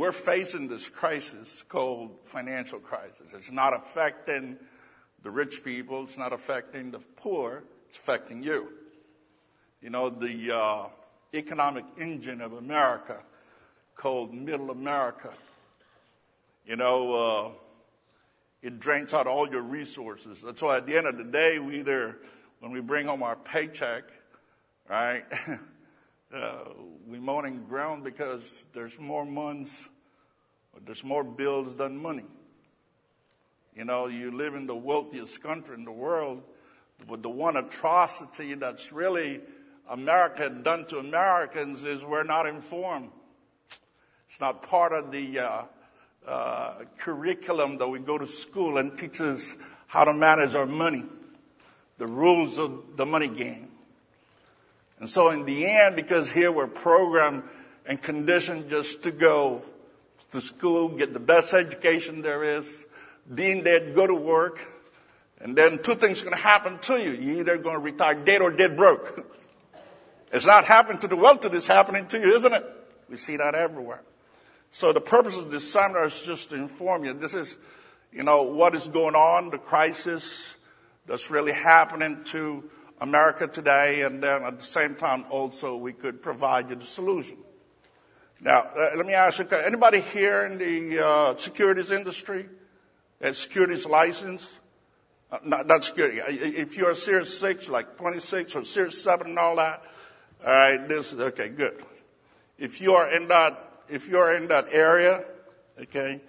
we're facing this crisis called financial crisis. It's not affecting the rich people. It's not affecting the poor. It's affecting you. You know, the economic engine of America called Middle America, you know, it drains out all your resources. That's why at the end of the day, when we bring home our paycheck, right, we moan and groan because there's more months, there's more bills than money. You know, you live in the wealthiest country in the world, but the one atrocity that's really America done to Americans is we're not informed. It's not part of the curriculum that we go to school and teach us how to manage our money, the rules of the money game. And so in the end, because here we're programmed and conditioned just to go to school, get the best education there is, being dead, go to work, and then two things are going to happen to you. You're either going to retire dead or dead broke. It's not happening to the wealthy, it's happening to you, isn't it? We see that everywhere. So the purpose of this seminar is just to inform you. This is, you know, what is going on, the crisis that's really happening to America today, and then at the same time also we could provide you the solution. Now, let me ask you, anybody here in the securities industry? A securities license? Not security. If you're a Series 6, like 26 or Series 7 and all that, all right, this is, okay, good. If you are in that area, okay,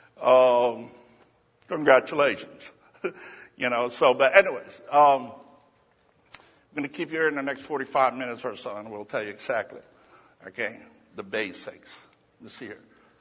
congratulations. You know, so, but anyways, I'm going to keep you here in the next 45 minutes or so, and we'll tell you exactly, okay, the basics. Let's see here.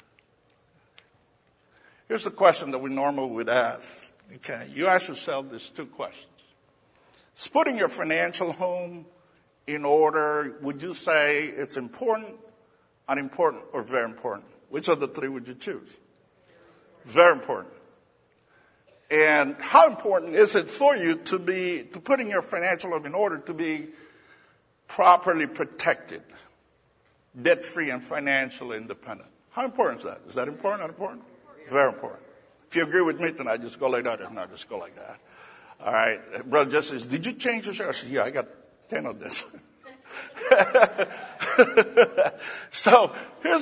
Here's the question that we normally would ask. Okay, you ask yourself these two questions. Is putting your financial home in order, would you say it's important, unimportant, or very important? Which of the three would you choose? Very important. And how important is it for you to putting your financial home in order to be properly protected, debt-free and financially independent? How important is that? Is that important, unimportant? Very important. If you agree with me tonight, just go like that. If not, just go like that. All right. Brother Jesse says, did you change your share? I said, yeah, I got 10 of this. So here's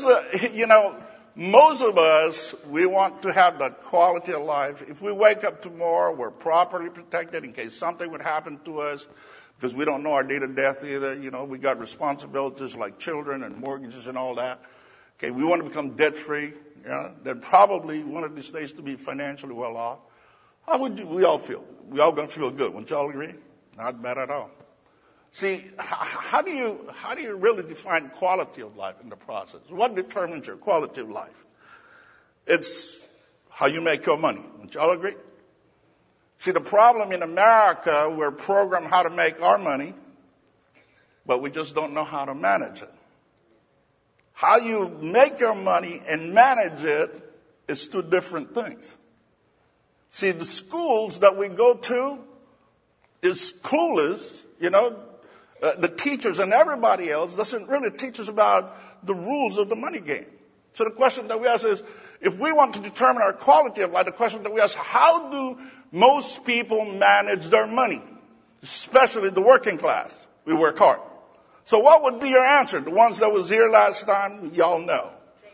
most of us, we want to have that quality of life. If we wake up tomorrow, we're properly protected in case something would happen to us, because we don't know our date of death either. You know, we got responsibilities like children and mortgages and all that. Okay, we want to become debt-free. You know, then probably one of these days to be financially well off. How would we all feel? We all going to feel good. Wouldn't y'all agree? Not bad at all. See, how do you really define quality of life in the process? What determines your quality of life? It's how you make your money. Wouldn't y'all agree? See, the problem in America, we're programmed how to make our money, but we just don't know how to manage it. How you make your money and manage it is two different things. See, the schools that we go to is clueless, you know. The teachers and everybody else doesn't really teach us about the rules of the money game. So the question that we ask is, if we want to determine our quality of life, the question that we ask, how do most people manage their money? Especially the working class. We work hard. So what would be your answer? The ones that was here last time, y'all know.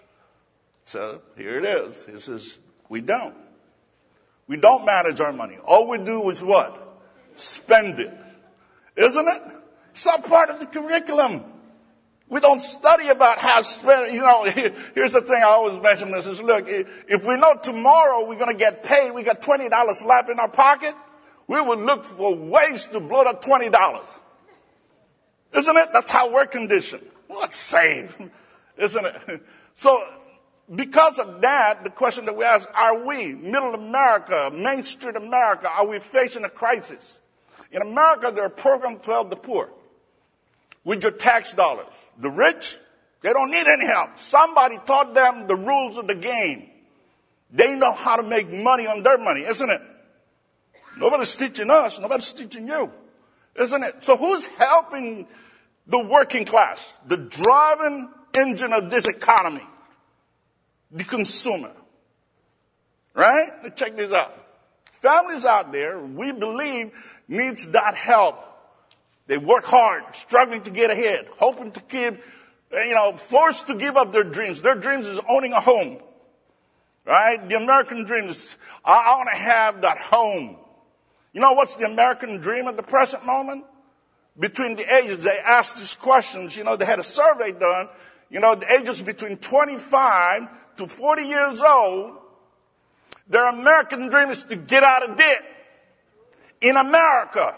So here it is. It says, we don't. We don't manage our money. All we do is what? Spend it. Isn't it? It's not part of the curriculum. We don't study about how to spend. You know, here's the thing I always mention this is, look, if we know tomorrow we're going to get paid, we got $20 left in our pocket, we would look for ways to blow that $20. Isn't it? That's how we're conditioned. Let's save. Isn't it? So, because of that, the question that we ask, are we, Middle America, Main Street America, are we facing a crisis? In America, there are programs to help the poor with your tax dollars. The rich, they don't need any help. Somebody taught them the rules of the game. They know how to make money on their money, isn't it? Nobody's teaching us. Nobody's teaching you. Isn't it? So who's helping the working class? The driving engine of this economy. the consumer. Right? Now check this out. Families out there, we believe, needs that help. They work hard, struggling to get ahead, hoping to keep, forced to give up their dreams. Their dreams is owning a home. Right? The American dream is, I want to have that home. You know what's the American dream at the present moment? Between the ages, they asked these questions. They had a survey done. The ages between 25 to 40 years old, their American dream is to get out of debt in America.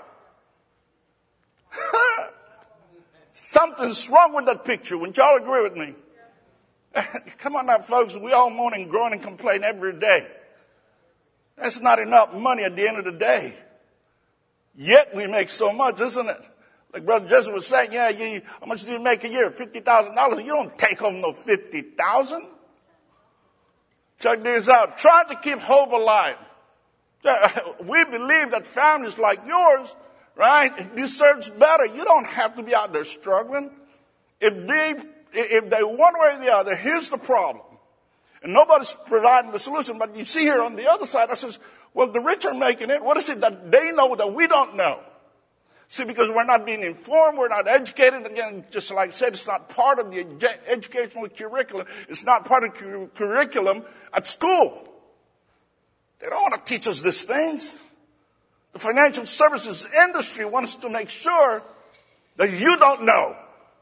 Something's wrong with that picture. Wouldn't y'all agree with me? Come on now, folks. We all moan and groan and complain every day. That's not enough money at the end of the day. Yet we make so much, isn't it? Like Brother Jesse was saying, how much do you make a year? $50,000. You don't take home no $50,000. Check this out. Try to keep hope alive. We believe that families like yours, right, deserves better. You don't have to be out there struggling. If they one way or the other, here's the problem. And nobody's providing the solution. But you see here on the other side, I says, well, the rich are making it. What is it that they know that we don't know? See, because we're not being informed, we're not educated. Again, just like I said, it's not part of the educational curriculum. It's not part of the curriculum at school. They don't want to teach us these things. The financial services industry wants to make sure that you don't know.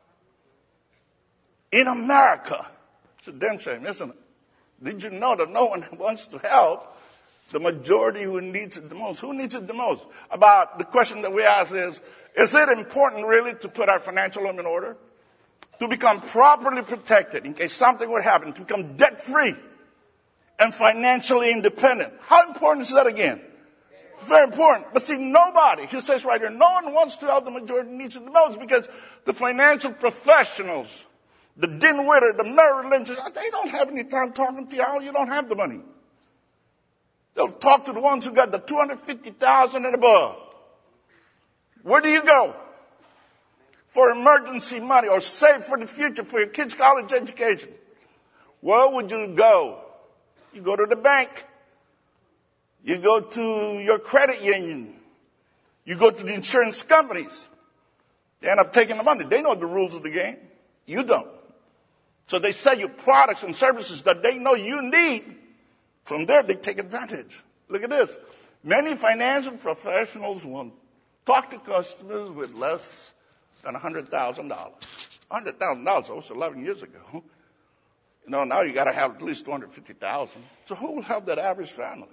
In America, it's a damn shame, isn't it? Did you know that no one wants to help the majority who needs it the most? Who needs it the most? About the question that we ask is it important really to put our financial home in order? To become properly protected in case something would happen, to become debt-free and financially independent. How important is that again? Very important. But see, nobody, he says right here, no one wants to help the majority who needs it the most because the financial professionals, the Dinwiddie, the Merrill Lynch's, they don't have any time talking to y'all. You don't have the money. They'll talk to the ones who got the $250,000 and above. Where do you go for emergency money or save for the future for your kids' college education? Where would you go? You go to the bank. You go to your credit union. You go to the insurance companies. They end up taking the money. They know the rules of the game. You don't. So they sell you products and services that they know you need. From there, they take advantage. Look at this. Many financial professionals will talk to customers with less than $100,000. $100,000, that was 11 years ago. Now you got to have at least $250,000. So who will help that average family?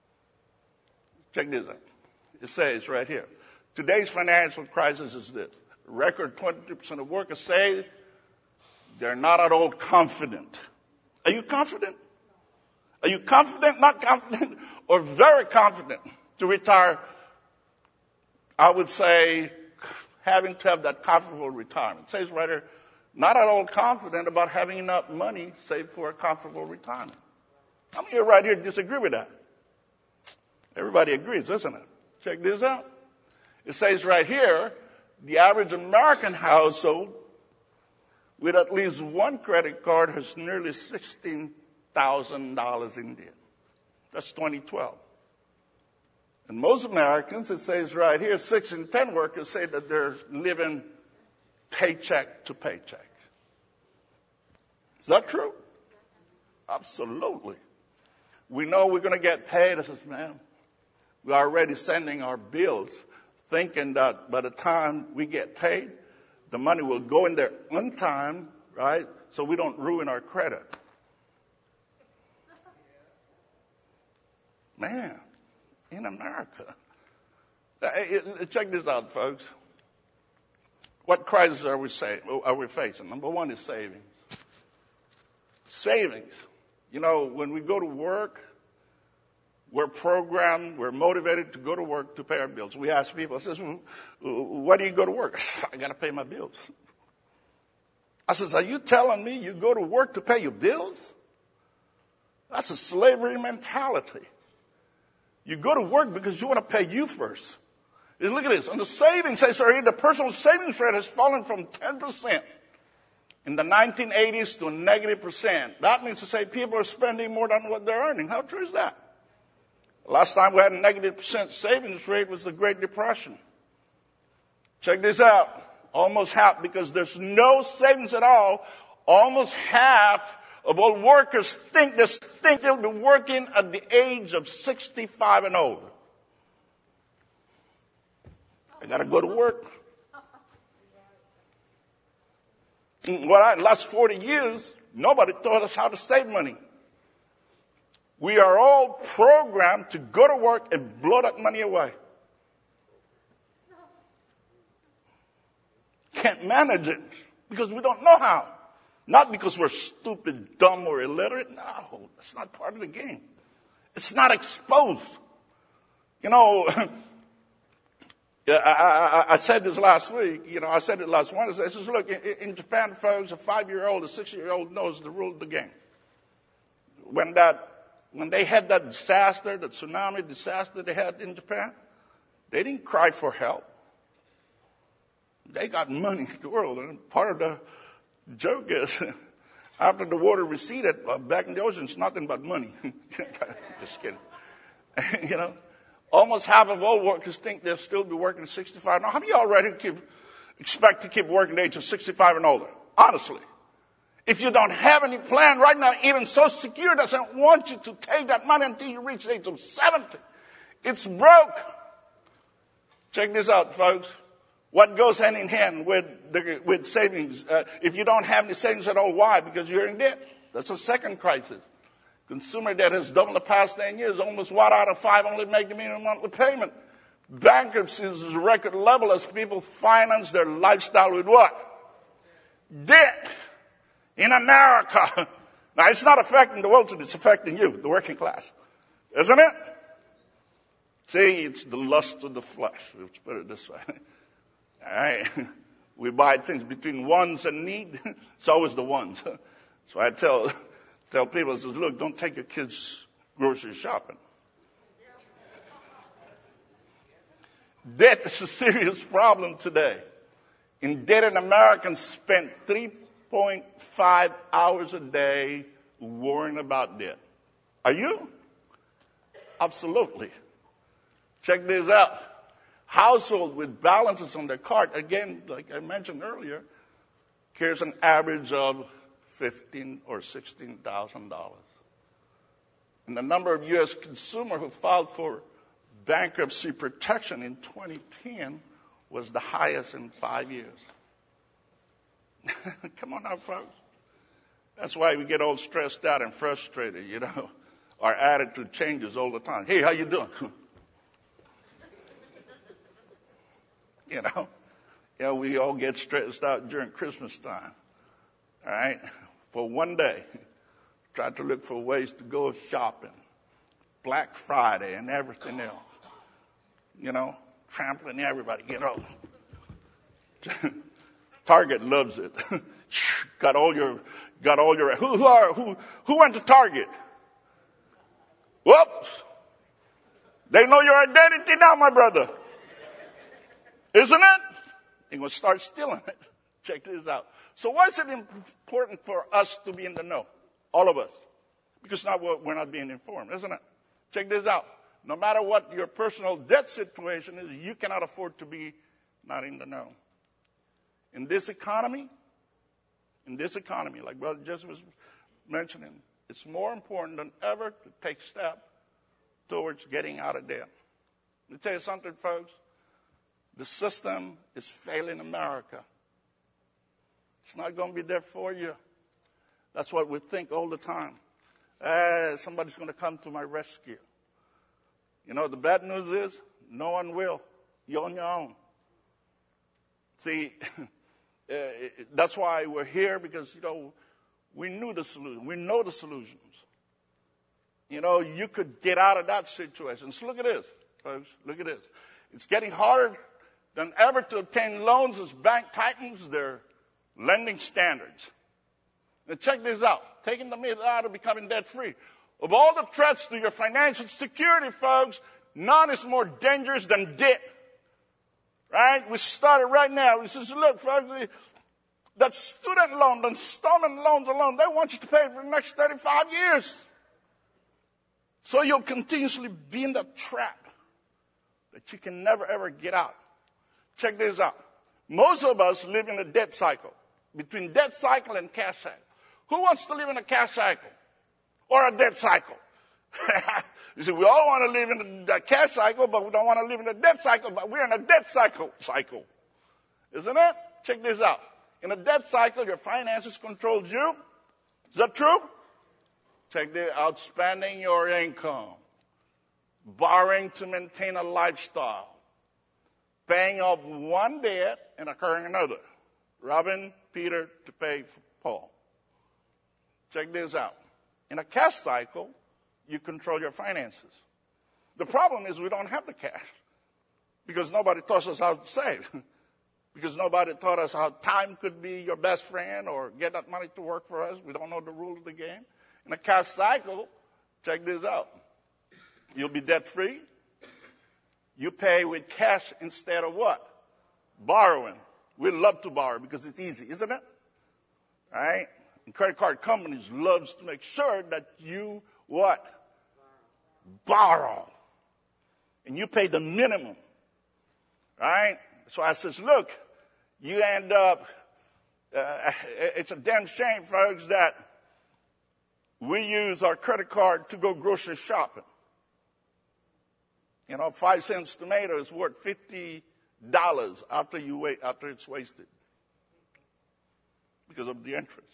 Check this out. It says right here, today's financial crisis is this. Record 22% of workers say they're not at all confident. Are you confident? Are you confident, not confident, or very confident to retire? I would say having to have that comfortable retirement. It says right here, not at all confident about having enough money saved for a comfortable retirement. How many of you right here disagree with that? Everybody agrees, isn't it? Check this out. It says right here, the average American household with at least one credit card has nearly $16,000 in debt. That's 2012. And most Americans, it says right here, 6 in 10 workers say that they're living paycheck to paycheck. Is that true? Absolutely. We know we're going to get paid. I says, man, we're already sending our bills thinking that by the time we get paid, the money will go in there on time, right? So we don't ruin our credit. Man, in America. Check this out, folks. What crisis are we facing? Number one is savings. Savings. When we go to work, we're programmed, we're motivated to go to work to pay our bills. We ask people, I says, why do you go to work? I got to pay my bills. I says, are you telling me you go to work to pay your bills? That's a slavery mentality. You go to work because you want to pay you first. And look at this. On the savings, the personal savings rate has fallen from 10% in the 1980s to a -%. That means to say people are spending more than what they're earning. How true is that? Last time we had a -% savings rate was the Great Depression. Check this out. Almost half, because there's no savings at all, almost half of all workers think they'll be working at the age of 65 and older. I got to go to work. Last 40 years, nobody taught us how to save money. We are all programmed to go to work and blow that money away. Can't manage it because we don't know how. Not because we're stupid, dumb, or illiterate. No, that's not part of the game. It's not exposed. You know, I said this last week. You know, I said it last Wednesday. I said, look, in Japan, folks, a 5-year-old, a 6-year-old knows the rule of the game. When they had that disaster, the tsunami disaster they had in Japan, they didn't cry for help. They got money in the world. And part of the joke is, after the water receded, back in the ocean, it's nothing but money. Just kidding. You know, almost half of all workers think they'll still be working at 65. Now, how many of you already expect to keep working at the age of 65 and older? Honestly. If you don't have any plan right now, even Social Security doesn't want you to take that money until you reach the age of 70. It's broke. Check this out, folks. What goes hand in hand with savings? If you don't have any savings at all, why? Because you're in debt. That's a second crisis. Consumer debt has doubled the past 10 years. Almost 1 out of 5 only make the minimum monthly payment. Bankruptcy is a record level as people finance their lifestyle with what? Debt. In America. Now, it's not affecting the world, it's affecting you, the working class. Isn't it? See, it's the lust of the flesh. Let's put it this way. All right. We buy things between wants and need. It's always the wants. So I tell people, I says, look, don't take your kids grocery shopping. Debt is a serious problem today. Indebted Americans spend 3.5 hours a day worrying about debt. Are you? Absolutely. Check this out. Household with balances on their card, again, like I mentioned earlier, carries an average of $15,000 or $16,000. And the number of U.S. consumers who filed for bankruptcy protection in 2010 was the highest in 5 years. Come on now, folks. That's why we get all stressed out and frustrated, you know. Our attitude changes all the time. Hey, how you doing? You know, we all get stressed out during Christmas time. All right? For one day, try to look for ways to go shopping. Black Friday and everything else. You know, trampling everybody, you know. Target loves it. Got all your who went to Target? Whoops. They know your identity now, my brother. Isn't it? They're going to start stealing it. Check this out. So why is it important for us to be in the know? All of us. Because now we're not being informed, isn't it? Check this out. No matter what your personal debt situation is, you cannot afford to be not in the know. In this economy, like Brother Jesse was mentioning, it's more important than ever to take steps towards getting out of debt. Let me tell you something, folks. The system is failing America. It's not going to be there for you. That's what we think all the time. Somebody's going to come to my rescue. You know, the bad news is no one will. You're on your own. See, that's why we're here, because, you know, we knew the solution. We know the solutions. You know, you could get out of that situation. So look at this, folks. Look at this. It's getting harder than ever to obtain loans as bank tightens their lending standards. Now check this out. Taking the myth out of becoming debt-free. Of all the threats to your financial security, folks, none is more dangerous than debt. Right? We started right now. We says, look, folks, That student loan, the installment loans alone, they want you to pay for the next 35 years. So you'll continuously be in that trap that you can never, ever get out. Check this out. Most of us live in a debt cycle, between debt cycle and cash cycle. Who wants to live in a cash cycle or a debt cycle? You see, we all want to live in the cash cycle, but we don't want to live in the debt cycle, but we're in a debt cycle. Isn't it? Check this out. In a debt cycle, your finances control you. Is that true? Check this out. Spending your income, borrowing to maintain a lifestyle, paying off one debt and incurring another, robbing Peter to pay for Paul. Check this out. In a cash cycle, you control your finances. The problem is we don't have the cash because nobody taught us how to save. Because nobody taught us how time could be your best friend or get that money to work for us. We don't know the rules of the game. In a cash cycle, check this out. You'll be debt free. You pay with cash instead of what? Borrowing. We love to borrow because it's easy, isn't it? All right? And credit card companies loves to make sure that you what? Borrow. And you pay the minimum. All right? So I says, look, you end up, it's a damn shame, folks, that we use our credit card to go grocery shopping. 5 cents tomato is worth $50 after it's wasted because of the interest.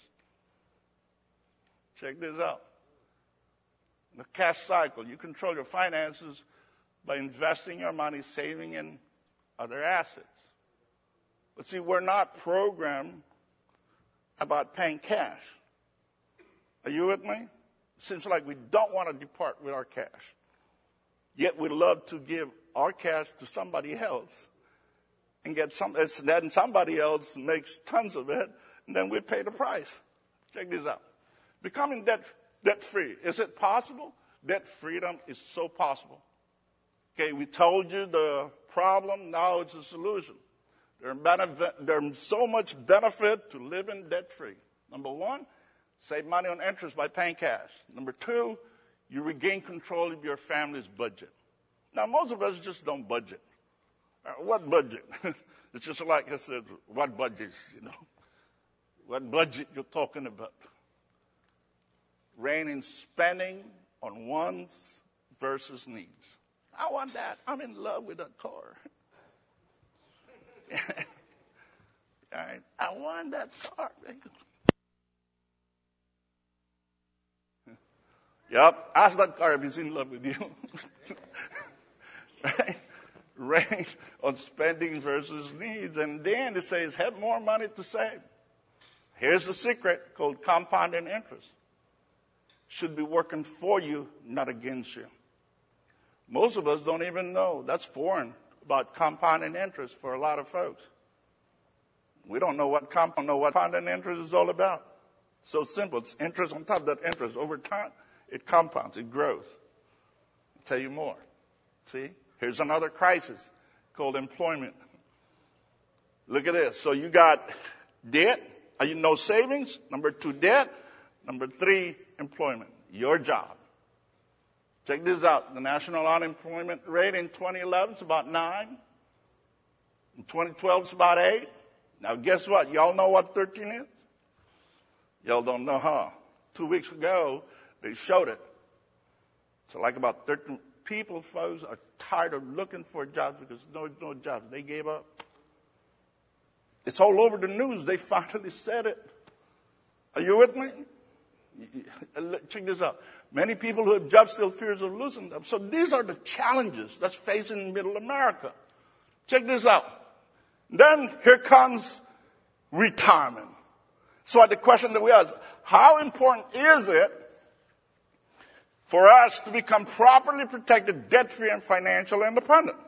Check this out. In the cash cycle, you control your finances by investing your money, saving in other assets. But see, we're not programmed about paying cash. Are you with me? It seems like we don't want to depart with our cash. Yet we love to give our cash to somebody else and then somebody else makes tons of it, and then we pay the price. Check this out. Becoming debt-free. Is it possible? Debt freedom is so possible. Okay, we told you the problem, now it's a solution. There's so much benefit to living debt-free. Number one, save money on interest by paying cash. Number two, you regain control of your family's budget. Now, most of us just don't budget. What budget? It's just like I said, what budgets, What budget you're talking about? Reigning spending on wants versus needs. I want that. I'm in love with that car. All right. I want that car. Yep. Ask that car if he's in love with you. Right? Range on spending versus needs. And then it says, have more money to save. Here's the secret called compounding interest. Should be working for you, not against you. Most of us don't even know. That's foreign about compounding interest for a lot of folks. We don't know what compounding interest is all about. So simple. It's interest on top of that interest. Over time, it compounds. It grows. I'll tell you more. See? Here's another crisis called employment. Look at this. So you got debt. No savings. Number 2, debt. Number 3, employment. Your job. Check this out. The national unemployment rate in 2011 is about 9. In 2012 it's about 8. Now guess what? Y'all know what 13 is? Y'all don't know, huh? 2 weeks ago, they showed it. So like about 13 people, folks, are tired of looking for jobs because no jobs. They gave up. It's all over the news. They finally said it. Are you with me? Check this out. Many people who have jobs still fears of losing them. So these are the challenges that's facing middle America. Check this out. Then here comes retirement. So the question that we ask, how important is it for us to become properly protected, debt-free, and financially independent?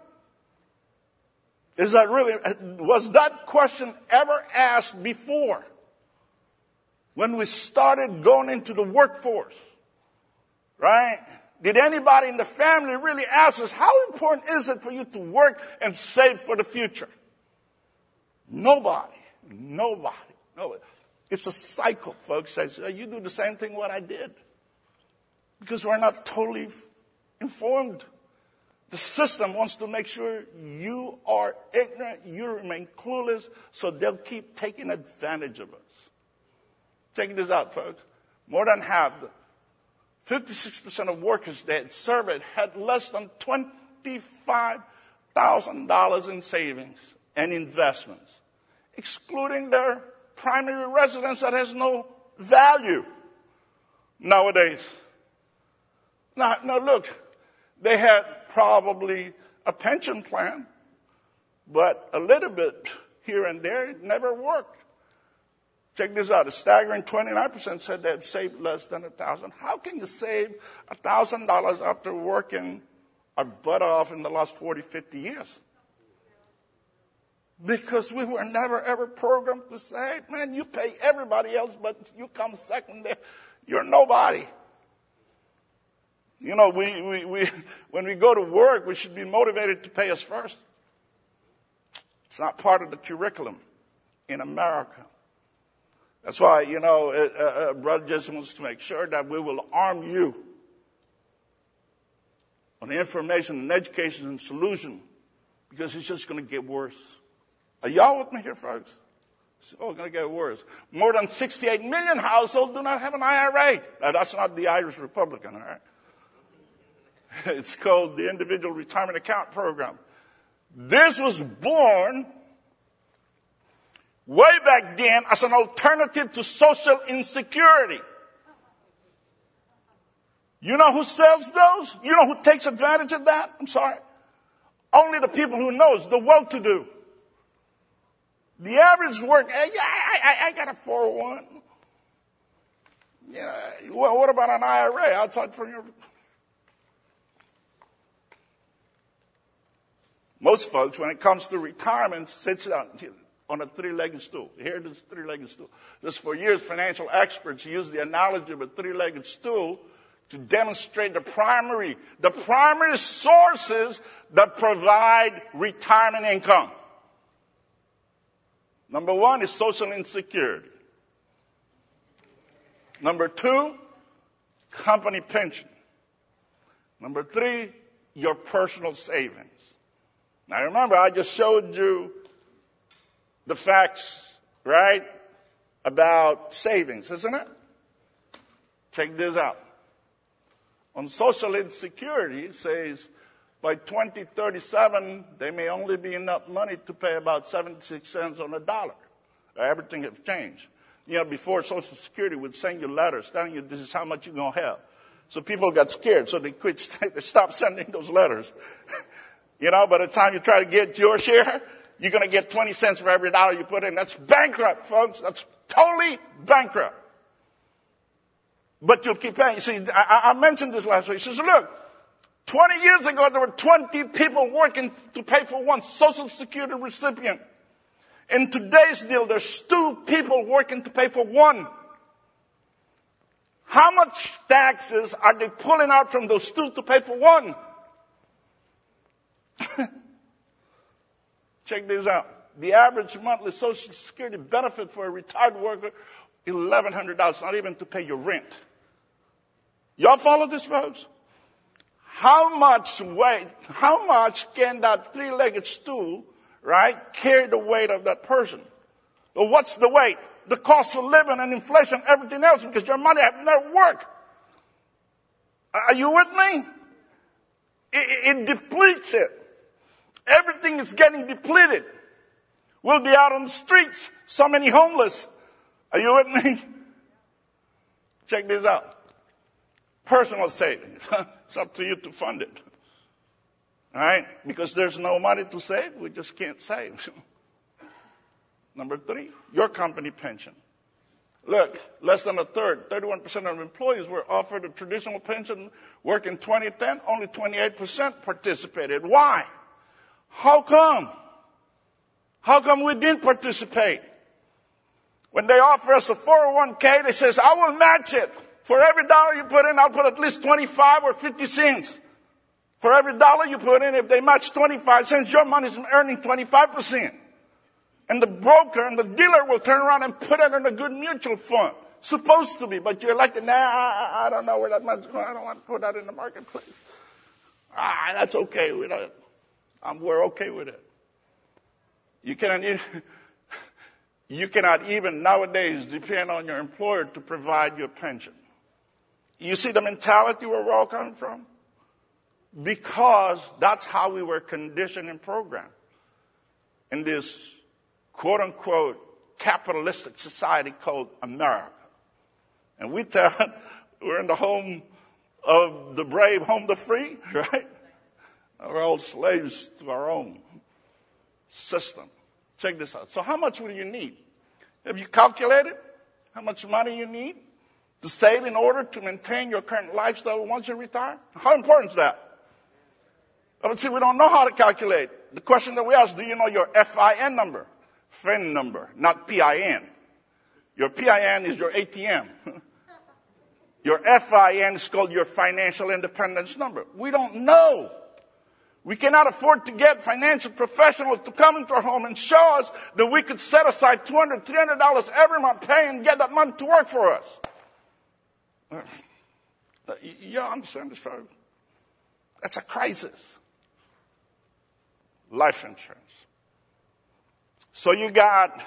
Was that question ever asked before? When we started going into the workforce, right? Did anybody in the family really ask us, how important is it for you to work and save for the future? Nobody. No, it's a cycle, folks. You do the same thing what I did. Because we're not totally informed. The system wants to make sure you are ignorant, you remain clueless, so they'll keep taking advantage of us. Check this out, folks. More than half, 56% of workers they had surveyed had less than $25,000 in savings and investments, excluding their primary residence that has no value nowadays. Now look, they had probably a pension plan, but a little bit here and there, it never worked. Check this out. A staggering 29% said they had saved less than $1,000. How can you save $1,000 after working our butt off in the last 40, 50 years? Because we were never, ever programmed to save. Man, you pay everybody else, but you come second there. You're nobody. You know, when we go to work, we should be motivated to pay us first. It's not part of the curriculum in America. That's why, Brother Jesse wants to make sure that we will arm you on information and education and solution, because it's just going to get worse. Are y'all with me here, folks? It's all going to get worse. More than 68 million households do not have an IRA. Now, that's not the Irish Republican, all right? It's called the Individual Retirement Account Program. This was born way back then as an alternative to social insecurity. You know who sells those? You know who takes advantage of that? I'm sorry. Only the people who knows, the well-to-do. The average worker, I got a 401. Yeah, what about an IRA outside from your... Most folks, when it comes to retirement, sits on a three-legged stool. Here, this three-legged stool. Just for years, financial experts use the analogy of a three-legged stool to demonstrate the primary sources that provide retirement income. Number one is social insecurity. Number two, company pension. Number three, your personal savings. Now remember, I just showed you the facts, right, about savings, isn't it? Check this out. On social insecurity, it says by 2037, there may only be enough money to pay about 76 cents on a dollar. Everything has changed. Before Social Security would send you letters telling you this is how much you're going to have. So people got scared, so they stopped sending those letters. By the time you try to get your share, you're going to get 20 cents for every dollar you put in. That's bankrupt, folks. That's totally bankrupt. But you'll keep paying. You see, I mentioned this last week. He says, look, 20 years ago, there were 20 people working to pay for one Social Security recipient. In today's deal, there's 2 people working to pay for one. How much taxes are they pulling out from those 2 to pay for one? Check this out. The average monthly Social Security benefit for a retired worker is $1,100, not even to pay your rent. Y'all follow this, folks? How much can that 3-legged stool, right, carry the weight of that person? Well, what's the weight? The cost of living and inflation, everything else, because your money has never worked. Are you with me? It depletes it. Everything is getting depleted. We'll be out on the streets. So many homeless. Are you with me? Check this out. Personal savings. It's up to you to fund it. All right? Because there's no money to save, we just can't save. Number 3, your company pension. Look, less than a third, 31% of employees were offered a traditional pension work in 2010. Only 28% participated. Why? How come? How come we didn't participate? When they offer us a 401k, they says, I will match it. For every dollar you put in, I'll put at least 25 or 50 cents. For every dollar you put in, if they match 25 cents, your money's earning 25%. And the broker and the dealer will turn around and put it in a good mutual fund. Supposed to be, but you're like, nah, I don't know where that money's going. I don't want to put that in the marketplace. That's okay with it. We're okay with it. You cannot even nowadays depend on your employer to provide your pension. You see the mentality where we're all coming from? Because that's how we were conditioned and programmed in this quote unquote capitalistic society called America. And we tell we're in the home of the brave, home of the free, right? We're all slaves to our own system. Check this out. So how much will you need? Have you calculated how much money you need to save in order to maintain your current lifestyle once you retire? How important is that? But see, we don't know how to calculate. The question that we ask, do you know your FIN number? FIN number, not PIN. Your PIN is your ATM. Your FIN is called your financial independence number. We don't know. We cannot afford to get financial professionals to come into our home and show us that we could set aside $200, $300 every month, pay and get that money to work for us. You understand this, folks? That's a crisis. Life insurance. So you got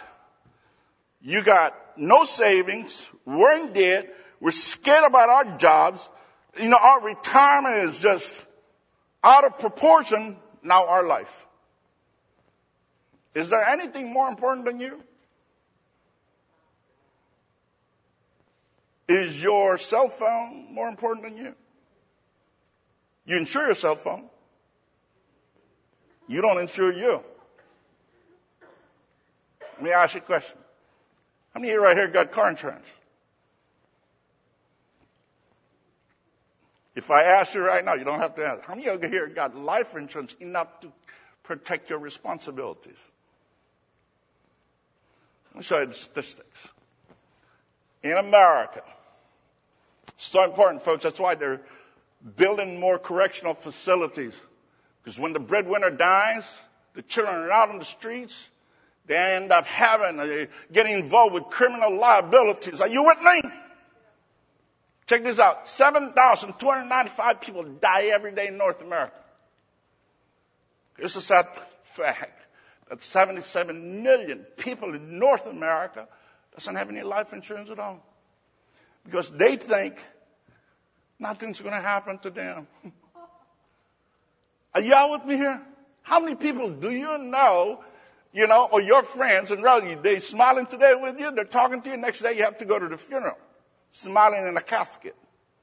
no savings, we're in debt, we're scared about our jobs, our retirement is just out of proportion, now our life. Is there anything more important than you? Is your cell phone more important than you? You insure your cell phone. You don't insure you. Let me ask you a question. How many of you right here got car insurance? If I ask you right now, you don't have to answer. How many of you here got life insurance enough to protect your responsibilities? Let me show you the statistics. In America, so important, folks. That's why they're building more correctional facilities. Because when the breadwinner dies, the children are out on the streets. They end up getting involved with criminal liabilities. Are you with me? Check this out. 7,295 people die every day in North America. It's a sad fact that 77 million people in North America doesn't have any life insurance at all. Because they think nothing's going to happen to them. Are y'all with me here? How many people do you know, or your friends and relatives, they're smiling today with you, they're talking to you, next day you have to go to the funeral, smiling in a casket.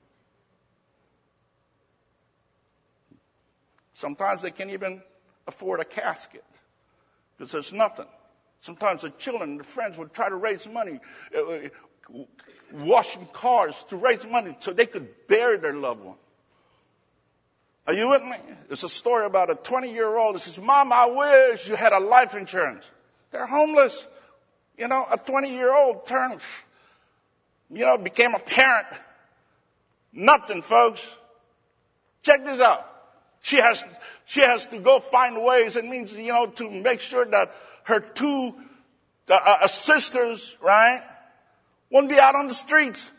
Sometimes they can't even afford a casket because there's nothing. Sometimes the children and the friends would try to raise money, washing cars to raise money so they could bury their loved one. Are you with me? It's a story about a 20-year-old that says, Mom, I wish you had a life insurance. They're homeless. A 20-year-old turned, became a parent. Nothing, folks. Check this out. She has to go find ways. It means, to make sure that her two sisters, right, won't be out on the streets.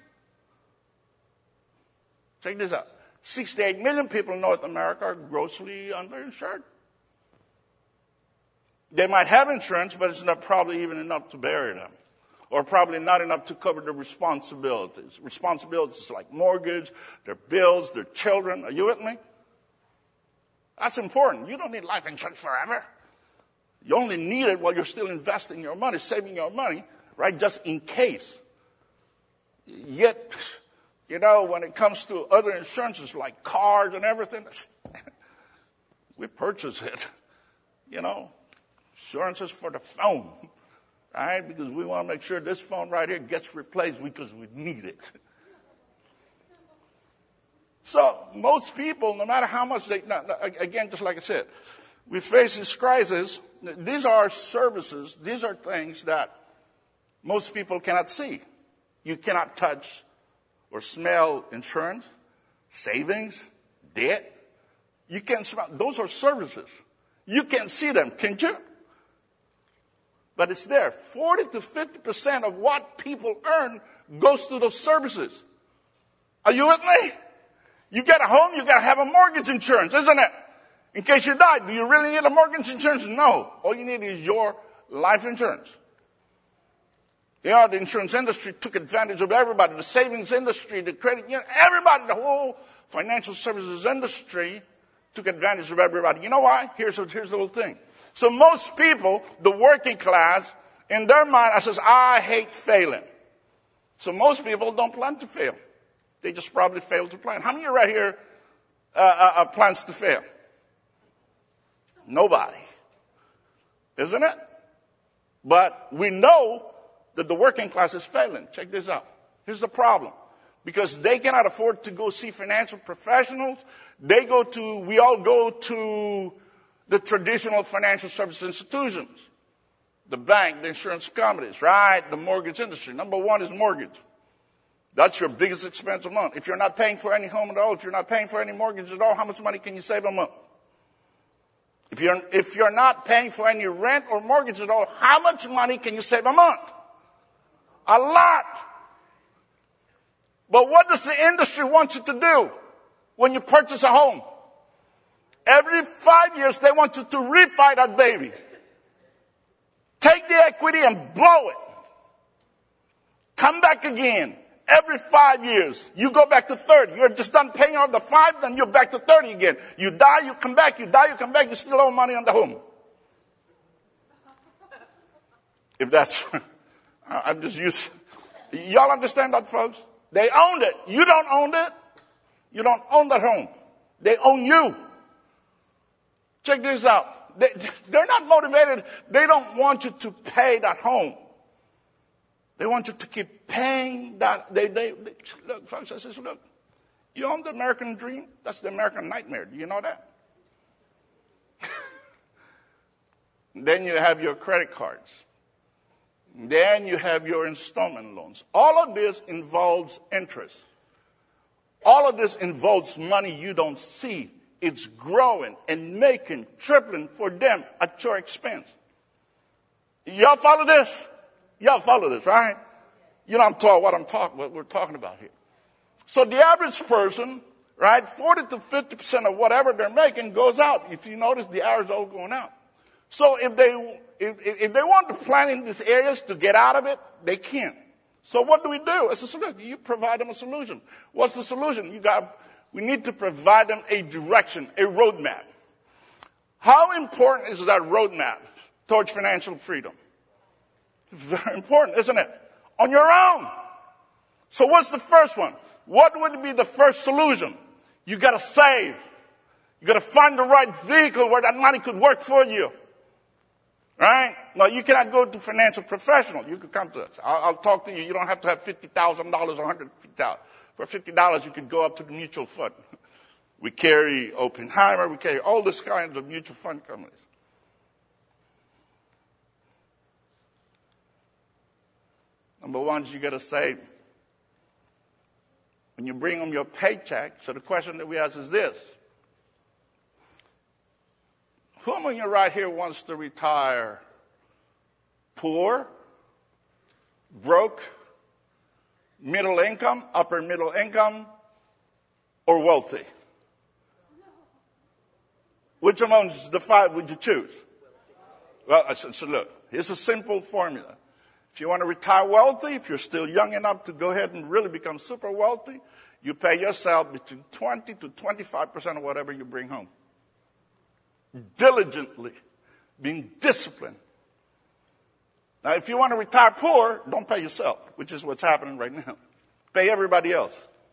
Check this out. 68 million people in North America are grossly underinsured. They might have insurance, but it's not probably even enough to bury them. Or probably not enough to cover the responsibilities. Responsibilities like mortgage, their bills, their children. Are you with me? That's important. You don't need life insurance forever. You only need it while you're still investing your money, saving your money, right? Just in case. Yet, when it comes to other insurances like cars and everything, we purchase it. Insurances for the phone, right? Because we want to make sure this phone right here gets replaced because we need it. So most people, no matter how much again, just like I said, we face this crisis. These are services. These are things that most people cannot see. You cannot touch or smell insurance, savings, debt. You can't smell. Those are services. You can't see them, can't you? but it's there. 40 to 50% of what people earn goes to those services. Are you with me? You get a home, you got to have a mortgage insurance, isn't it? In case you die, do you really need a mortgage insurance? No. All you need is your life insurance. You know, the insurance industry took advantage of everybody. The savings industry, the credit, everybody, the whole financial services industry took advantage of everybody. You know why? Here's the whole thing. So most people, the working class, in their mind, I hate failing. So most people don't plan to fail. They just probably fail to plan. How many of you right here plans to fail? Nobody. Isn't it? But we know that the working class is failing. Check this out. Here's the problem. Because they cannot afford to go see financial professionals, we all go to the traditional financial service institutions. The bank, the insurance companies, right? The mortgage industry. Number one is mortgage. That's your biggest expense a month. If you're not paying for any home at all, if you're not paying for any mortgage at all, how much money can you save a month? If you're not paying for any rent or mortgage at all, how much money can you save a month? A lot. But what does the industry want you to do when you purchase a home? Every 5 years, they want you to refi that baby. Take the equity and blow it. Come back again. Every 5 years, you go back to 30. You're just done paying off the 5, then you're back to 30 again. You die, you come back. You die, you come back. You still owe money on the home. If that's, I'm just used. Y'all understand that, folks? They owned it. You don't own it. You don't own that home. They own you. Check this out. They're not motivated. They don't want you to pay that home. They want you to keep paying that. Look, folks, I says, look, you own the American dream? That's the American nightmare. Do you know that? Then you have your credit cards. Then you have your installment loans. All of this involves interest. All of this involves money you don't see. It's growing and making, tripling for them at your expense. Y'all follow this? Y'all follow this, right? You know what we're talking about here. So the average person, right, 40 to 50% of whatever they're making goes out. If you notice, the hours are all going out. So if they want to plan in these areas to get out of it, they can't. So what do? I said, look, you provide them a solution. What's the solution? We need to provide them a direction, a roadmap. How important is that roadmap towards financial freedom? Very important, isn't it? On your own. So what's the first one? What would be the first solution? You got to save. You got to find the right vehicle where that money could work for you. Right? Now, you cannot go to financial professional. You could come to us. I'll talk to you. You don't have to have $50,000 or $150,000. For $50, you could go up to the mutual fund. We carry Oppenheimer. We carry all these kinds of mutual fund companies. Number one is you got to save. When you bring them your paycheck, so the question that we ask is this. Who among you right here wants to retire poor, broke, middle income, upper middle income, or wealthy? Which among the five would you choose? Well, so look, here's a simple formula. If you want to retire wealthy, if you're still young enough to go ahead and really become super wealthy, you pay yourself between 20 to 25% of whatever you bring home. Diligently, being disciplined. Now, if you want to retire poor, don't pay yourself, which is what's happening right now. Pay everybody else.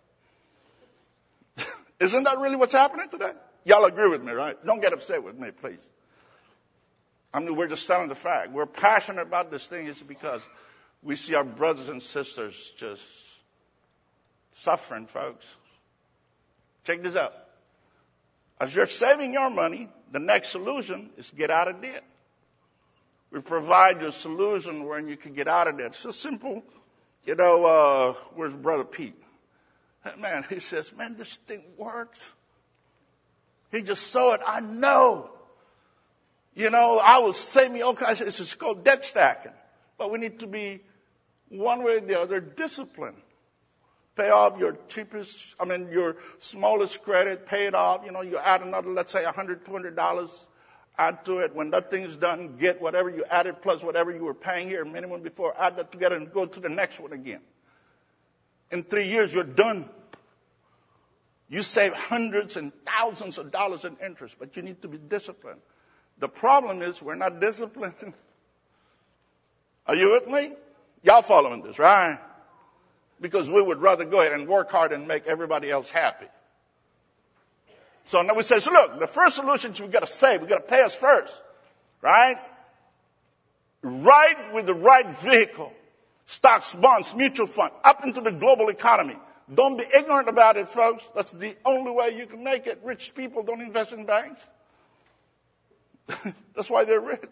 Isn't that really what's happening today? Y'all agree with me, right? Don't get upset with me, please. I mean, we're just telling the fact. We're passionate about this thing is because we see our brothers and sisters just suffering, folks. Check this out. As you're saving your money, the next solution is get out of debt. We provide you a solution where you can get out of debt. It's so simple. Where's Brother Pete? Man, he says, man, this thing works. He just saw it. I know. I will save me all kinds of, it's called debt stacking. But we need to be, one way or the other, disciplined. Pay off your your smallest credit, pay it off. You add another, let's say $100, $200 add to it. When that thing's done, get whatever you added plus whatever you were paying here minimum before, add that together and go to the next one again. In 3 years, you're done. You save hundreds and thousands of dollars in interest, but you need to be disciplined. The problem is we're not disciplined. Are you with me? Y'all following this, right? Because we would rather go ahead and work hard and make everybody else happy. So now we say, look, the first solution is we got to save. We got to pay us first, right? Right with the right vehicle. Stocks, bonds, mutual fund, up into the global economy. Don't be ignorant about it, folks. That's the only way you can make it. Rich people don't invest in banks. That's why they're rich.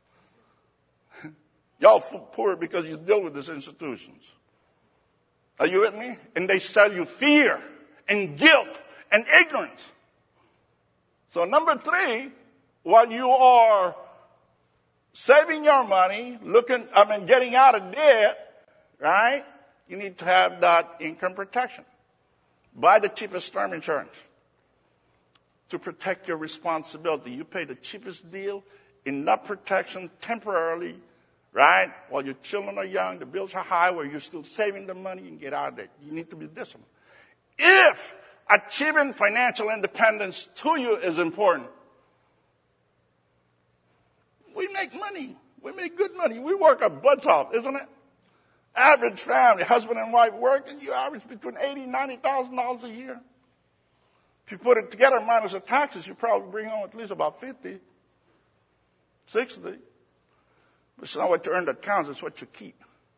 Y'all poor because you deal with these institutions. Are you with me? And they sell you fear and guilt and ignorance. So number 3, while you are saving your money, getting out of debt, right? You need to have that income protection. Buy the cheapest term insurance to protect your responsibility. You pay the cheapest deal, enough protection temporarily, right? While your children are young, the bills are high, where you're still saving the money and get out of it. You need to be disciplined. If achieving financial independence to you is important, we make money. We make good money. We work our butts off, isn't it? Average family, husband and wife work, and you average between $80,000 and $90,000 a year. If you put it together minus the taxes, you probably bring home at least about 50, 60. But it's not what you earn that counts, it's what you keep.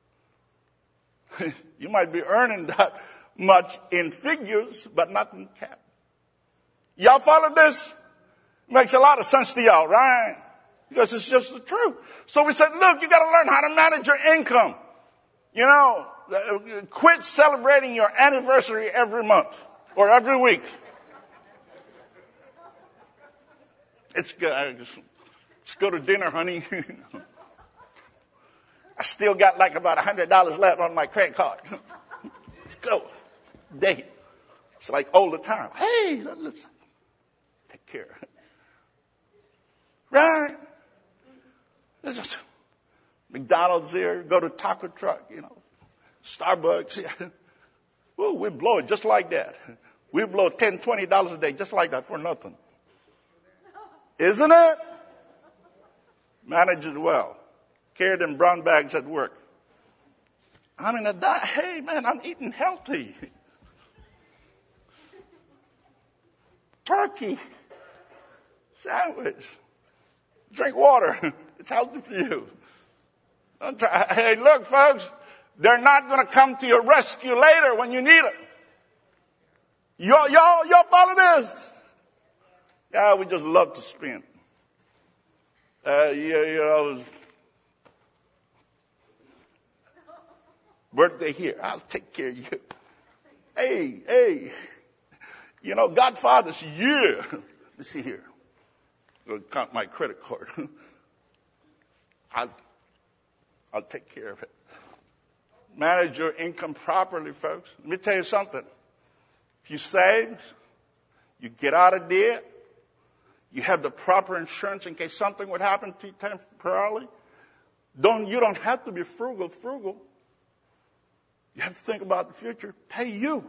You might be earning that much in figures, but not in cash. Y'all follow this? Makes a lot of sense to y'all, right? Because it's just the truth. So we said, look, you got to learn how to manage your income. Quit celebrating your anniversary every month or every week. It's good. Let's go to dinner, honey. I still got like about $100 left on my credit card. Let's go. Date. It's like all the time. Hey, let's take care. Right? It's just McDonald's here, go to taco truck, Starbucks. Ooh, we blow it just like that. We blow $10, $20 a day just like that for nothing. Isn't it? Manage it well. Carry them brown bags at work. I'm in a diet. Hey, man, I'm eating healthy. Turkey. Sandwich. Drink water. It's healthy for you. Hey, look, folks, they're not going to come to your rescue later when you need it. Y'all follow this? Yeah, we just love to spend. Birthday here, I'll take care of you. Hey, Godfather's year. Let me see here. I'll count my credit card. I'll take care of it. Manage your income properly, folks. Let me tell you something. If you save, you get out of debt, you have the proper insurance in case something would happen to you temporarily. You don't have to be frugal. You have to think about the future. Pay you.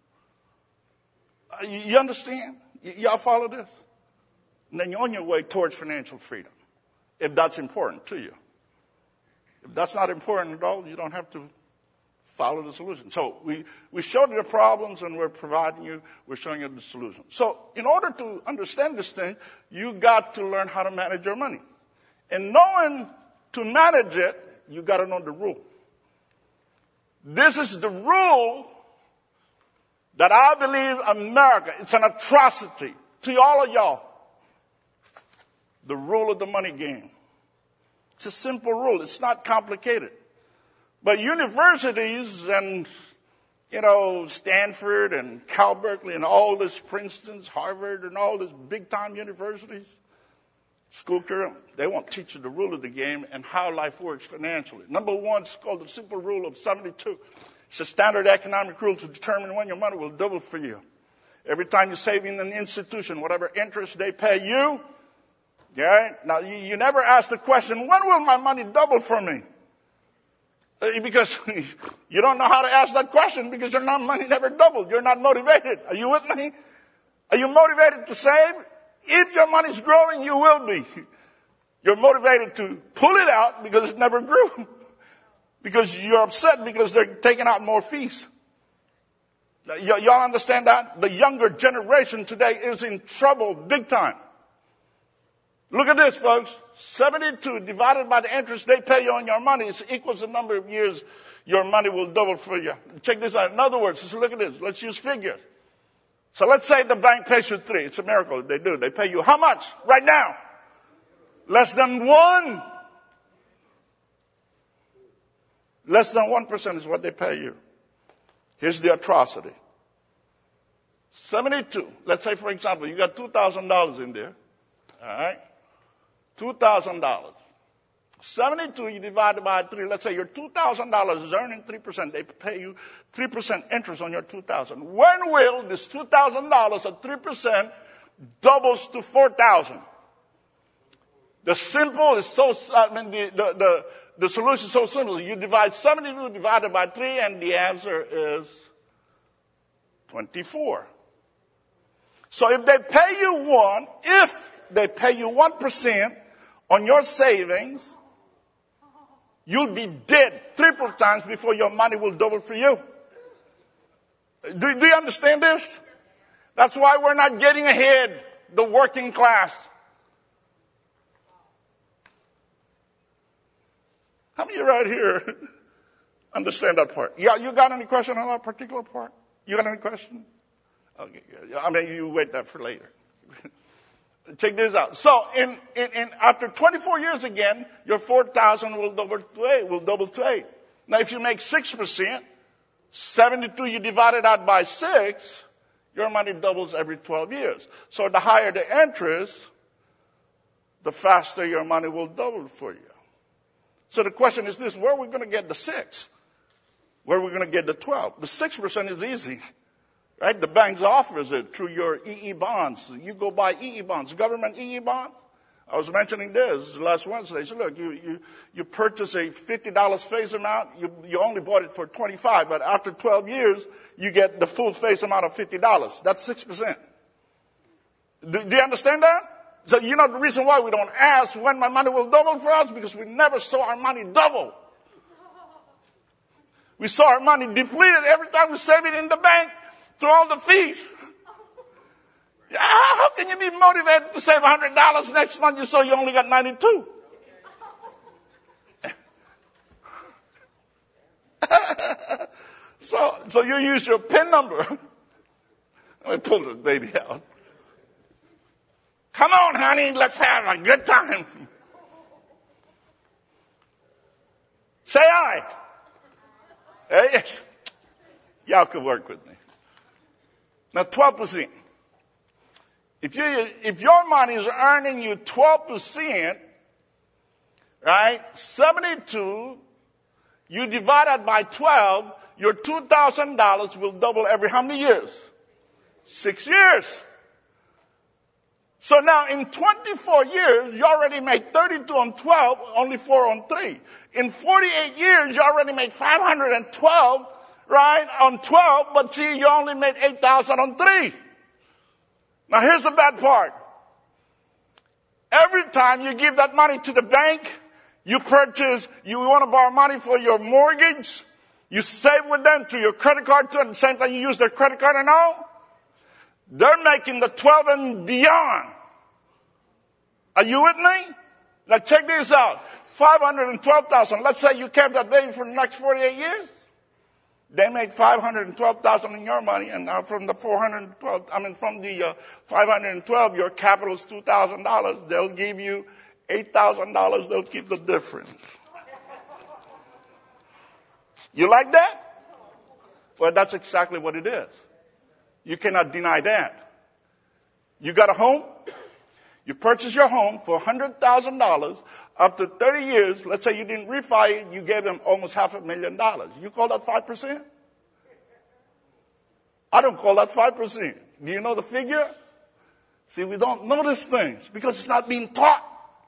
You understand? Y'all follow this? And then you're on your way towards financial freedom, if that's important to you. If that's not important at all, you don't have to follow the solution. So we showed you the problems and we're showing you the solution. So in order to understand this thing, you got to learn how to manage your money. And knowing to manage it, you got to know the rule. This is the rule that I believe America, it's an atrocity to all of y'all. The rule of the money game. It's a simple rule. It's not complicated. But universities and, Stanford and Cal Berkeley and all this Princeton's, Harvard and all these big time universities, School curriculum, they won't teach you the rule of the game and how life works financially. Number one is called the simple rule of 72. It's a standard economic rule to determine when your money will double for you. Every time you save in an institution, whatever interest they pay you, okay? Now, you never ask the question, when will my money double for me? Because you don't know how to ask that question because your money never doubled. You're not motivated. Are you with me? Are you motivated to save? If your money's growing, you will be. You're motivated to pull it out because it never grew. Because you're upset because they're taking out more fees. Y'all understand that? The younger generation today is in trouble big time. Look at this, folks. 72 divided by the interest they pay you on your money is equals the number of years your money will double for you. Check this out. In other words, just look at this. Let's use figures. So let's say the bank pays you 3. It's a miracle if they do. They pay you how much right now? Less than 1. Less than 1% is what they pay you. Here's the atrocity. 72. Let's say, for example, you got $2,000 in there. All right? $2,000. 72, you divide it by 3. Let's say your $2,000 is earning 3%. They pay you 3% interest on your $2,000. When will this $2,000 at 3% doubles to $4,000? The simple is so, the solution is so simple. You divide 72 divided by 3 and the answer is 24. So if they pay you 1% on your savings, you'll be dead 3 times before your money will double for you. Do you understand this? That's why we're not getting ahead, the working class. How many of you right here understand that part? Yeah, you got any question on that particular part? You got any question? Okay, good. I mean, you wait that for later. Check this out. So, after 24 years again, your 4,000 will double to 8. Now, if you make 6%, 72 you divide it out by 6, your money doubles every 12 years. So, the higher the interest, the faster your money will double for you. So the question is this: where are we going to get the 6? Where are we going to get the 12? The 6% is easy. Right? The banks offers it through your EE bonds. You go buy EE bonds, government EE bond. I was mentioning this last Wednesday. So look, you purchase a $50 face amount. You only bought it for $25, but after 12 years, you get the full face amount of $50. That's 6%. Do you understand that? So you know the reason why we don't ask when my money will double for us? Because we never saw our money double. We saw our money depleted every time we save it in the bank through all the fees. How can you be motivated to save $100 next month you saw you only got 92? So you use your PIN number. Let me pull the baby out. Come on, honey, let's have a good time. Say aye. Yes. Y'all could work with me. Now, 12%. If your money is earning you 12%, right, 72, you divide that by 12, your $2,000 will double every how many years? 6 years. So now in 24 years, you already make 32 on 12, only 4 on 3. In 48 years, you already make 512, right, on 12, but see, you only made 8,000 on 3. Now here's the bad part. Every time you give that money to the bank, you want to borrow money for your mortgage, you save with them through your credit card too, at the same time you use their credit card and all, they're making the 12 and beyond. Are you with me? Now check this out. 512,000. Let's say you kept that baby for the next 48 years. They made 512,000 in your money, and now from the 512, your capital is $2,000. They'll give you $8,000. They'll keep the difference. You like that? Well, that's exactly what it is. You cannot deny that. You got a home? You purchase your home for $100,000. After 30 years, let's say you didn't refi it, you gave them almost $500,000. You call that 5%? I don't call that 5%. Do you know the figure? See, we don't know these things because it's not being taught.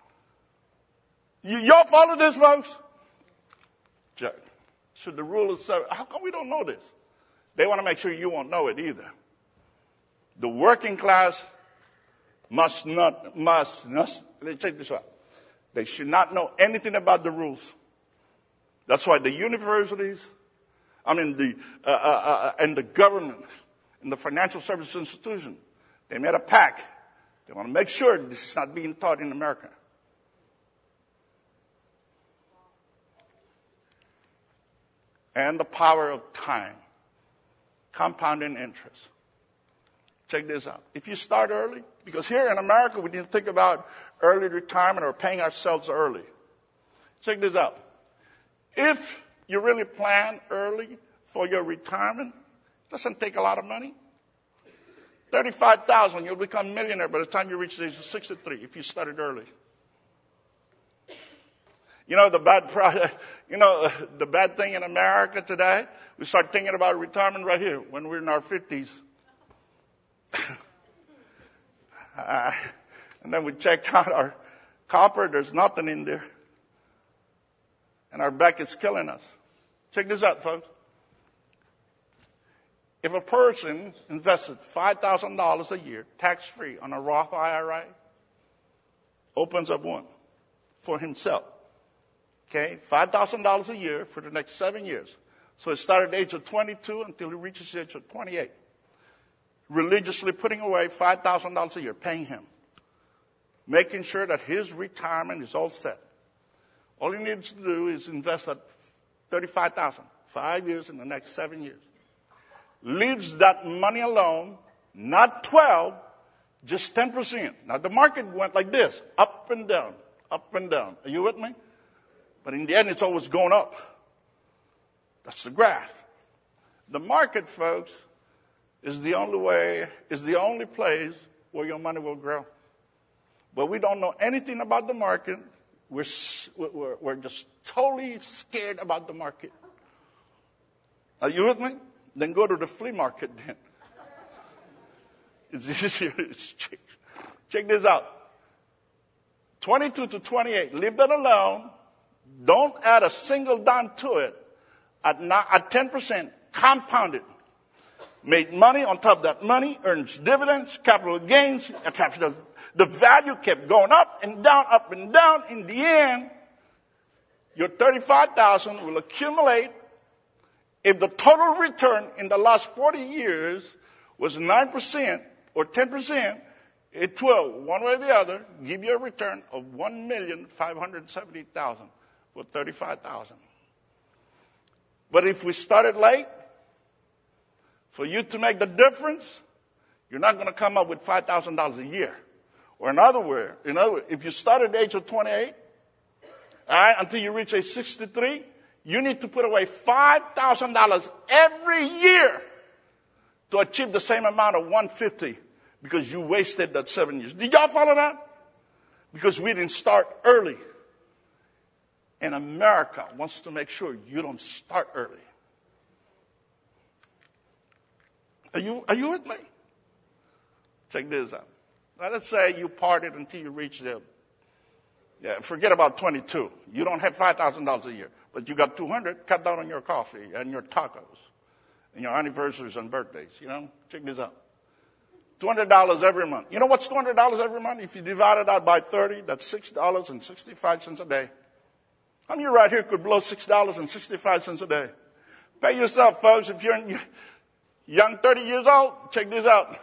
Y'all follow this, folks? Check. Should the rulers say, how come we don't know this? They want to make sure you won't know it either. The working class must not, let's check this out. They should not know anything about the rules. That's why the universities, and the government, and the financial service institution, they made a pact. They want to make sure this is not being taught in America. And the power of time. Compounding interest. Check this out. If you start early, because here in America we didn't think about early retirement or paying ourselves early. Check this out. If you really plan early for your retirement, it doesn't take a lot of money. $35,000, you'll become a millionaire by the time you reach the age of 63 if you started early. The bad thing in America today, we start thinking about retirement right here when we're in our 50s. And then we checked out our copper, there's nothing in there. And our back is killing us. Check this out, folks. If a person invested $5,000 a year, tax-free, on a Roth IRA, opens up one for himself. Okay, $5,000 a year for the next 7 years. So it started at the age of 22 until he reaches the age of 28. Religiously putting away $5,000 a year, paying him. Making sure that his retirement is all set. All he needs to do is invest at $35,000, 5 years in the next 7 years. Leaves that money alone, not 12, just 10%. Now the market went like this, up and down, up and down. Are you with me? But in the end, it's always going up. That's the graph. The market, folks, is the only place where your money will grow. But we don't know anything about the market. We're just totally scared about the market. Are you with me? Then go to the flea market then. It's easier. It's cheap. Check this out. 22 to 28. Leave that alone. Don't add a single dime to it. At 10%, compound it. Made money on top of that money, earns dividends, capital gains, the value kept going up and down, up and down. In the end, your $35,000 will accumulate. If the total return in the last 40 years was 9% or 10%, it will, one way or the other, give you a return of $1,570,000 for $35,000. But if we started late, for you to make the difference, you're not going to come up with $5,000 a year. Or in other words, if you start at the age of 28, all right, until you reach age 63, you need to put away $5,000 every year to achieve the same amount of $150 because you wasted that 7 years. Did y'all follow that? Because we didn't start early. And America wants to make sure you don't start early. Are you with me? Check this out. Now let's say you partied until you reach forget about 22. You don't have $5,000 a year, but you got 200. Cut down on your coffee and your tacos and your anniversaries and birthdays. Check this out. $200 every month. You know what's $200 every month? If you divide it out by 30, that's $6.65 a day. How many of you right here could blow $6.65 a day? Pay yourself, folks. If you're young, 30 years old, check this out.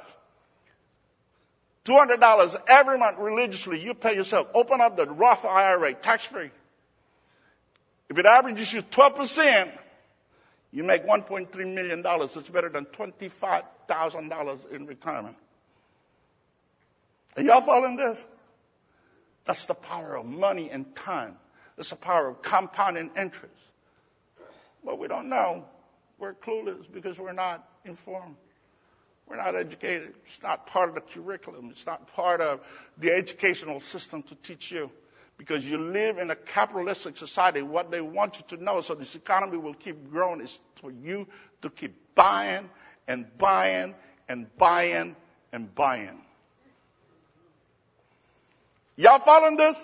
$200 every month religiously, you pay yourself. Open up the Roth IRA, tax-free. If it averages you 12%, you make $1.3 million. It's better than $25,000 in retirement. Are y'all following this? That's the power of money and time. That's the power of compounding interest. But we don't know. We're clueless because we're not informed. We're not educated. It's not part of the curriculum. It's not part of the educational system to teach you. Because you live in a capitalistic society. What they want you to know so this economy will keep growing is for you to keep buying and buying and buying and buying. Y'all following this?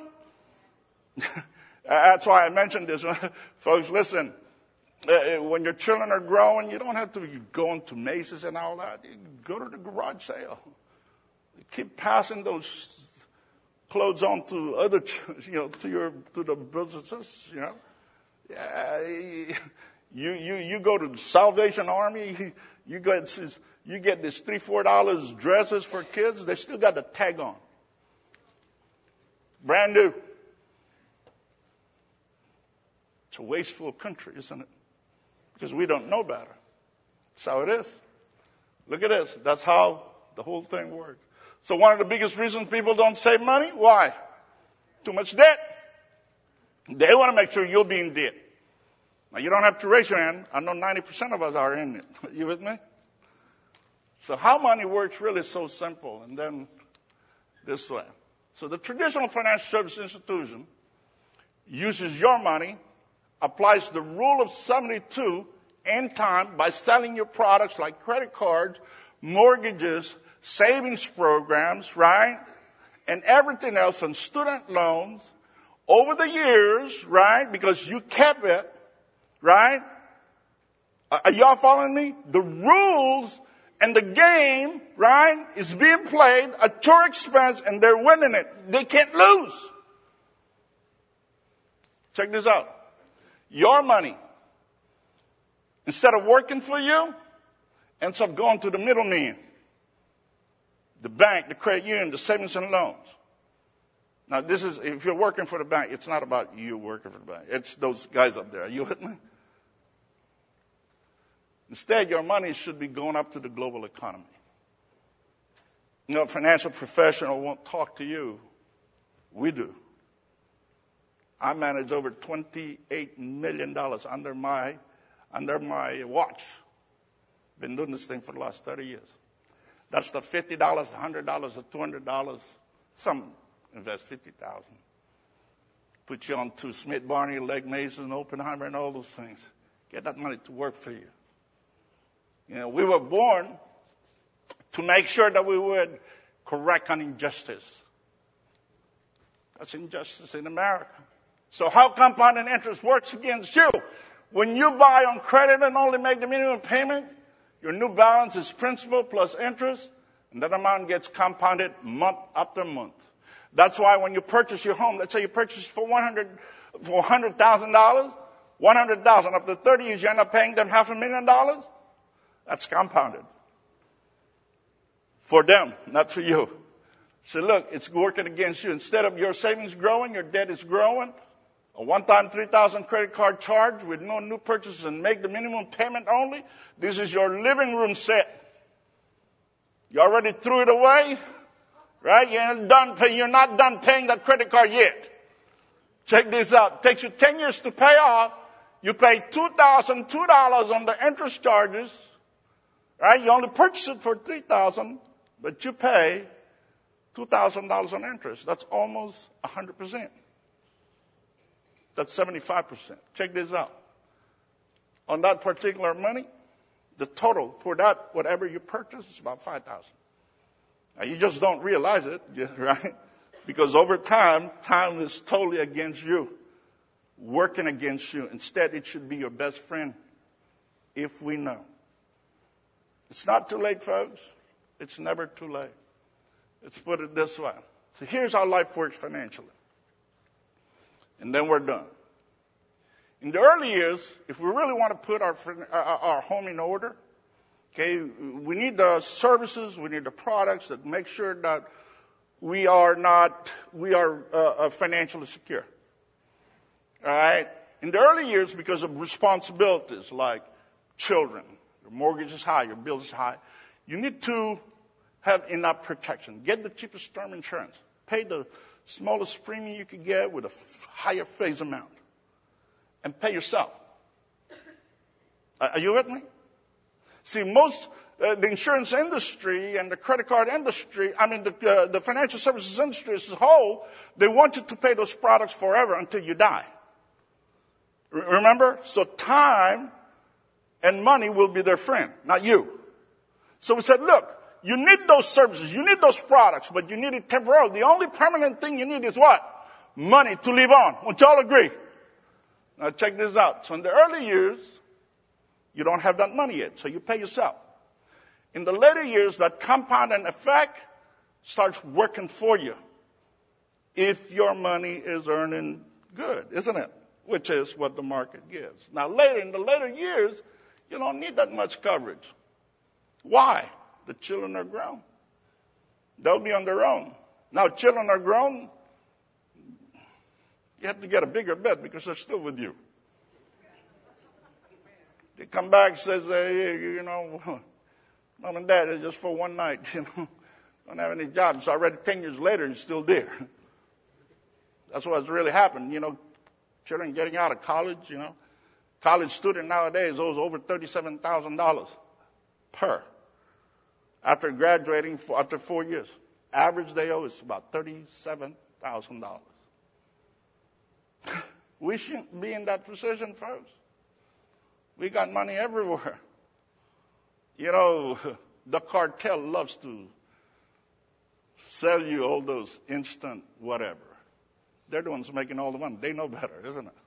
That's why I mentioned this. Folks, listen. When your children are growing, you don't have to be going to Macy's and all that. You go to the garage sale. You keep passing those clothes on to other, to the businesses, Yeah, you go to the Salvation Army. You get this $3-4 dresses for kids. They still got the tag on. Brand new. It's a wasteful country, isn't it? Because we don't know better. That's how it is. Look at this. That's how the whole thing works. So one of the biggest reasons people don't save money, why? Too much debt. They want to make sure you'll be in debt. Now you don't have to raise your hand. I know 90% of us are in it. You with me? So how money works really is so simple. And then this way. So the traditional financial service institution uses your money, applies the rule of 72 in time by selling you products like credit cards, mortgages, savings programs, right? And everything else on student loans over the years, right? Because you kept it, right? Are y'all following me? The rules and the game, right, is being played at your expense and they're winning it. They can't lose. Check this out. Your money, instead of working for you, ends up going to the middleman. The bank, the credit union, the savings and loans. Now this is, if you're working for the bank, it's not about you working for the bank. It's those guys up there. Are you with me? Instead, your money should be going up to the global economy. A financial professional won't talk to you. We do. I manage over $28 million under my watch. Been doing this thing for the last 30 years. That's the $50, $100, or $200. Some invest $50,000. Put you on to Smith Barney, Legg Mason, Oppenheimer, and all those things. Get that money to work for you. We were born to make sure that we would correct an injustice. That's injustice in America. So how compounding interest works against you? When you buy on credit and only make the minimum payment, your new balance is principal plus interest, and that amount gets compounded month after month. That's why when you purchase your home, let's say you purchase for $100,000, $100,000 after 30 years, you end up paying them $500,000. That's compounded. For them, not for you. So look, it's working against you. Instead of your savings growing, your debt is growing. A one-time $3,000 credit card charge with no new purchases and make the minimum payment only. This is your living room set. You already threw it away, right? You're not done paying that credit card yet. Check this out. It takes you 10 years to pay off. You pay $2,002 on the interest charges, right? You only purchase it for $3,000, but you pay $2,000 on interest. That's almost 100%. That's 75%. Check this out. On that particular money, the total for that, whatever you purchase, is about $5,000. Now, you just don't realize it, right? Because over time is totally against you, working against you. Instead, it should be your best friend, if we know. It's not too late, folks. It's never too late. Let's put it this way. So here's how life works financially. And then we're done. In the early years, if we really want to put our home in order, okay, we need the services, we need the products that make sure that we are financially secure. All right? In the early years, because of responsibilities like children, your mortgage is high, your bills is high, you need to have enough protection. Get the cheapest term insurance. Pay the smallest premium you could get with a higher face amount. And pay yourself. Are you with me? See, most the insurance industry and the credit card industry, the financial services industry as a whole, they want you to pay those products forever until you die. Remember? So time and money will be their friend, not you. So we said, look, you need those services, you need those products, but you need it temporarily. The only permanent thing you need is what? Money to live on. Won't y'all agree? Now check this out. So in the early years, you don't have that money yet, so you pay yourself. In the later years, that compounding effect starts working for you if your money is earning good, isn't it? Which is what the market gives. Now in the later years, you don't need that much coverage. Why? The children are grown. They'll be on their own. Now children are grown, you have to get a bigger bed because they're still with you. They come back and says, hey, Mom and Dad, it's just for one night, don't have any jobs. So already 10 years later, you're still there. That's what's really happened. Children getting out of college, college student nowadays owes over $37,000 per. After graduating, after 4 years. Average they owe is about $37,000. We shouldn't be in that position, folks. We got money everywhere. The cartel loves to sell you all those instant whatever. They're the ones making all the money. They know better, isn't it?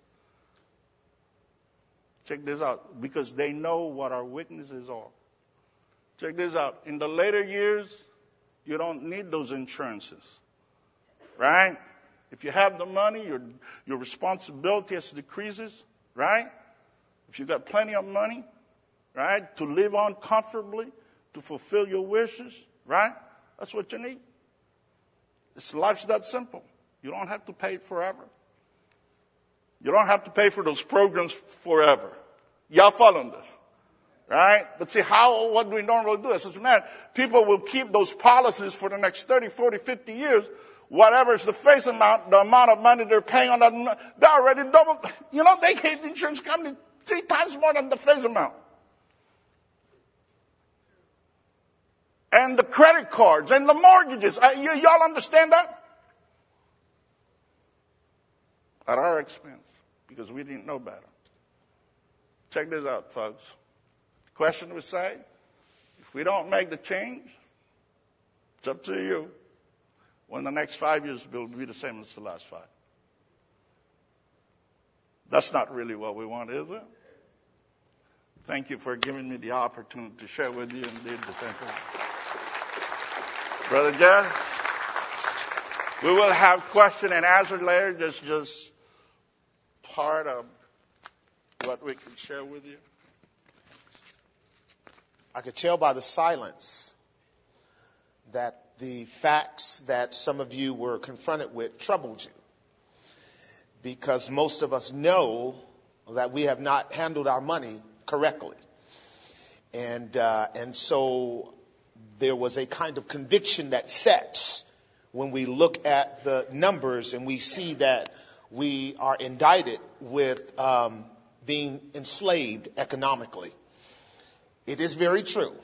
Check this out. Because they know what our weaknesses are. Check this out. In the later years, you don't need those insurances. Right? If you have the money, your responsibility decreases. Right? If you got plenty of money, right, to live on comfortably, to fulfill your wishes, right? That's what you need. Life's that simple. You don't have to pay it forever. You don't have to pay for those programs forever. Y'all following this? Right? But see, what do we normally do? As man, people will keep those policies for the next 30, 40, 50 years. Whatever is the face amount, the amount of money they're paying on that, they're already double. They gave the insurance company 3 times more than the face amount. And the credit cards and the mortgages. Y'all understand that? At our expense, because we didn't know better. Check this out, folks. The question was say, if we don't make the change, it's up to you. When the next 5 years will be the same as the last 5. That's not really what we want, is it? Thank you for giving me the opportunity to share with you indeed the same thing. Brother Jeff, we will have question and answer later. That's just part of what we can share with you. I could tell by the silence that the facts that some of you were confronted with troubled you. Because most of us know that we have not handled our money correctly. And so there was a kind of conviction that sets when we look at the numbers and we see that we are indicted with being enslaved economically. It is very true.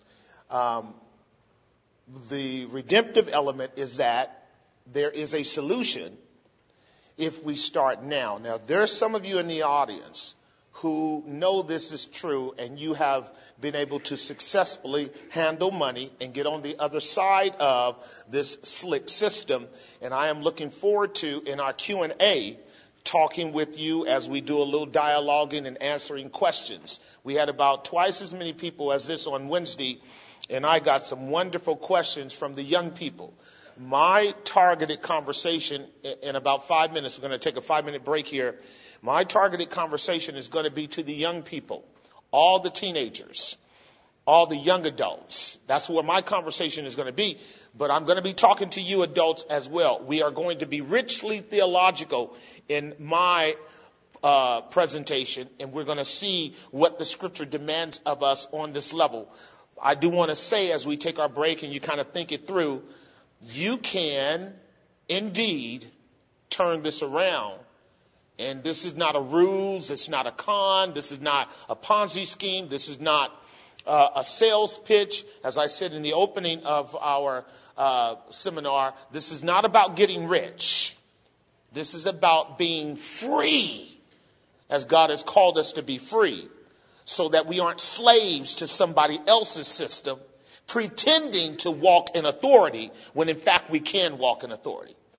The redemptive element is that there is a solution if we start now. Now, there are some of you in the audience who know this is true and you have been able to successfully handle money and get on the other side of this slick system. And I am looking forward to, in our Q&A, talking with you as we do a little dialoguing and answering questions. We had about twice as many people as this on Wednesday, and I got some wonderful questions from the young people. My targeted conversation in about 5 minutes, we're going to take a 5-minute break here. My targeted conversation is going to be to the young people, all the teenagers, all the young adults. That's where my conversation is going to be. But I'm going to be talking to you adults as well. We are going to be richly theological in my presentation, and we're going to see what the scripture demands of us on this level. I do want to say, as we take our break and you kind of think it through, you can indeed turn this around. And this is not a ruse. It's not a con. This is not a Ponzi scheme. This is not a sales pitch. As I said in the opening of our seminar, this is not about getting rich. This is about being free, as God has called us to be free, so that we aren't slaves to somebody else's system, pretending to walk in authority when in fact we can walk in authority.